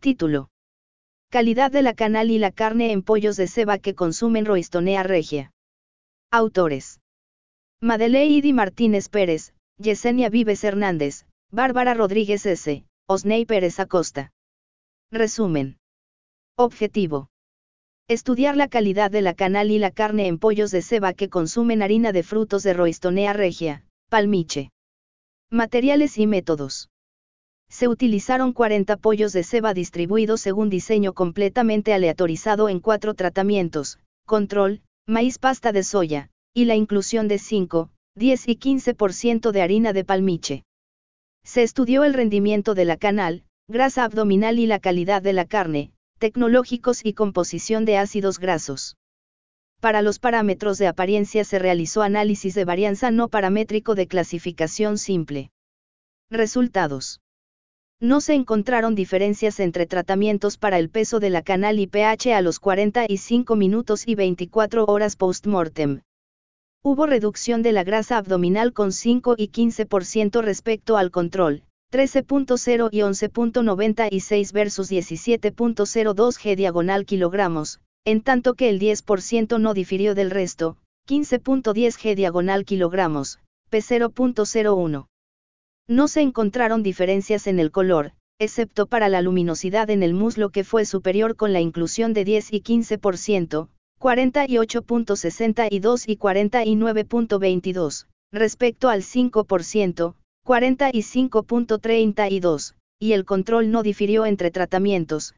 Título. Calidad de la canal y la carne en pollos de ceba que consumen Roystonea regia. Autores. Madeleine Martínez Pérez, Yesenia Vives Hernández, Bárbara Rodríguez S., Osney Pérez Acosta. Resumen. Objetivo. Estudiar la calidad de la canal y la carne en pollos de ceba que consumen harina de frutos de Roystonea regia, Palmiche. Materiales y métodos. Se utilizaron 40 pollos de ceba distribuidos según diseño completamente aleatorizado en 4 tratamientos: control, maíz, pasta de soya, y la inclusión de 5, 10 y 15% de harina de palmiche. Se estudió el rendimiento de la canal, grasa abdominal y la calidad de la carne, tecnológicos y composición de ácidos grasos. Para los parámetros de apariencia se realizó análisis de varianza no paramétrico de clasificación simple. Resultados. No se encontraron diferencias entre tratamientos para el peso de la canal y pH a los 45 minutos y 24 horas post-mortem. Hubo reducción de la grasa abdominal con 5 y 15% respecto al control, 13.0 y 11.96 versus 17.02 g/kg, en tanto que el 10% no difirió del resto, 15.10 g/kg, p0.01. No se encontraron diferencias en el color, excepto para la luminosidad en el muslo que fue superior con la inclusión de 10 y 15%, 48.62 y 49.22, respecto al 5%, 45.32, y el control no difirió entre tratamientos,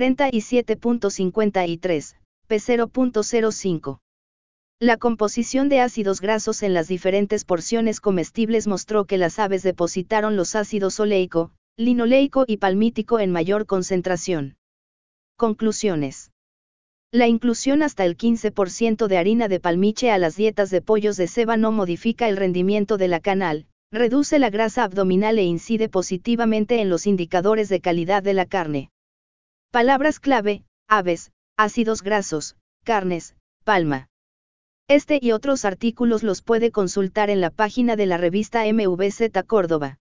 47.53, p0.05. La composición de ácidos grasos en las diferentes porciones comestibles mostró que las aves depositaron los ácidos oleico, linoleico y palmítico en mayor concentración. Conclusiones. La inclusión hasta el 15% de harina de palmiche a las dietas de pollos de ceba no modifica el rendimiento de la canal, reduce la grasa abdominal e incide positivamente en los indicadores de calidad de la carne. Palabras clave: aves, ácidos grasos, carnes, palma. Este y otros artículos los puede consultar en la página de la revista MVZ Córdoba.